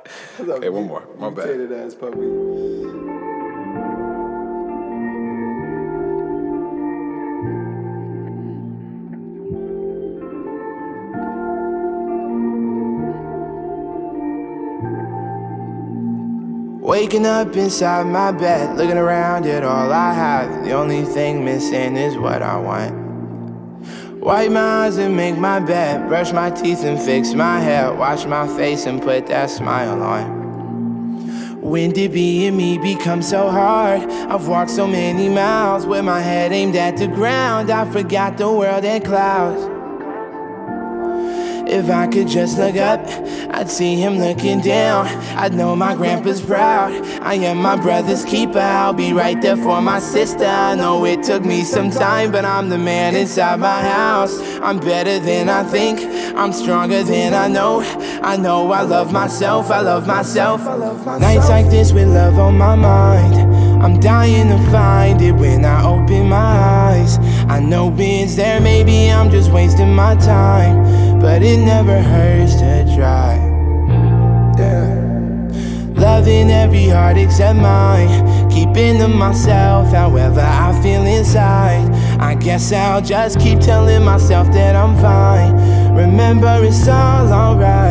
Okay, one more. My bad. Mutated ass puppy. Waking up inside my bed, looking around at all I have. The only thing missing is what I want. Wipe my eyes and make my bed, brush my teeth and fix my hair, wash my face and put that smile on. When did being me become so hard? I've walked so many miles with my head aimed at the ground. I forgot the world had clouds. If I could just look up, I'd see him looking down. I'd know my grandpa's proud. I am my brother's keeper. I'll be right there for my sister. I know it took me some time, but I'm the man inside my house. I'm better than I think. I'm stronger than I know. I know I love myself. I love myself. Nights like this with love on my mind. I'm dying to find it when I open my eyes. I know it's there, maybe I'm just wasting my time, but it never hurts to try. Yeah. Loving every heart except mine, keeping to myself however I feel inside. I guess I'll just keep telling myself that I'm fine. Remember, it's all alright.